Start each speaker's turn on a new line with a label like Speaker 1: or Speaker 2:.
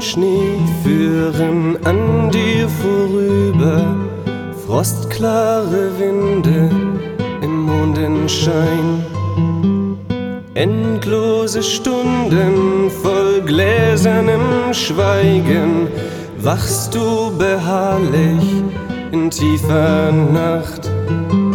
Speaker 1: Schnee führen an dir vorüber, frostklare Winde im Mondenschein. Endlose Stunden voll gläsernem Schweigen wachst du beharrlich in tiefer Nacht.